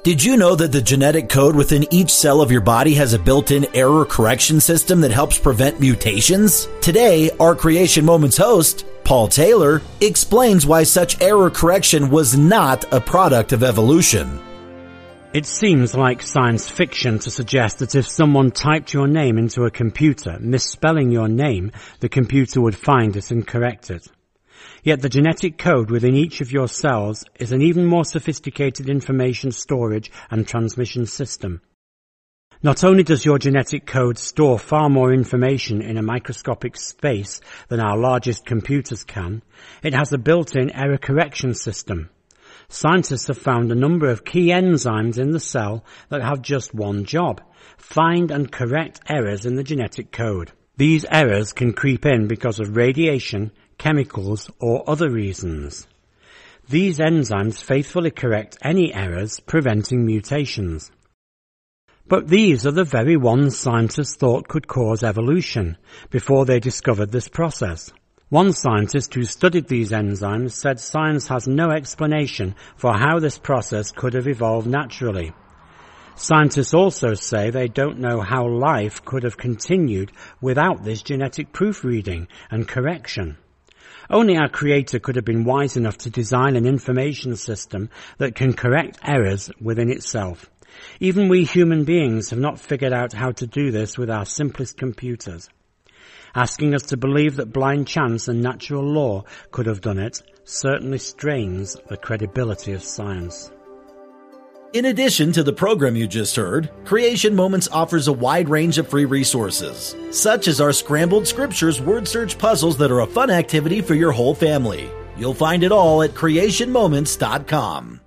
Did you know that the genetic code within each cell of your body has a built-in error correction system that helps prevent mutations? Today, our Creation Moments host, Paul Taylor, explains why such error correction was not a product of evolution. It seems like science fiction to suggest that if someone typed your name into a computer, misspelling your name, the computer would find it and correct it. Yet the genetic code within each of your cells is an even more sophisticated information storage and transmission system. Not only does your genetic code store far more information in a microscopic space than our largest computers can, it has a built-in error correction system. Scientists have found a number of key enzymes in the cell that have just one job: find and correct errors in the genetic code. These errors can creep in because of radiation, chemicals, or other reasons. These enzymes faithfully correct any errors, preventing mutations. But these are the very ones scientists thought could cause evolution before they discovered this process. One scientist who studied these enzymes said science has no explanation for how this process could have evolved naturally. Scientists also say they don't know how life could have continued without this genetic proofreading and correction. Only our Creator could have been wise enough to design an information system that can correct errors within itself. Even we human beings have not figured out how to do this with our simplest computers. Asking us to believe that blind chance and natural law could have done it certainly strains the credibility of science. In addition to the program you just heard, Creation Moments offers a wide range of free resources, such as our Scrambled Scriptures word search puzzles that are a fun activity for your whole family. You'll find it all at creationmoments.com.